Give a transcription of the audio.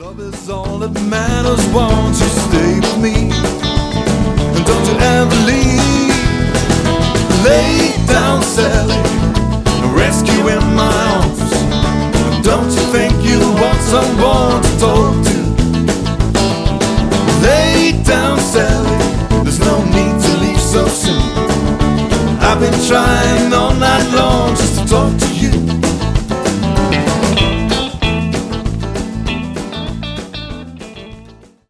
Love is all that matters, won't you stay with me? And don't you ever leave. Lay down, Sally, rescue in my arms. Don't you think you want someone to talk to? Lay down, Sally, there's no need to leave so soon. I've been trying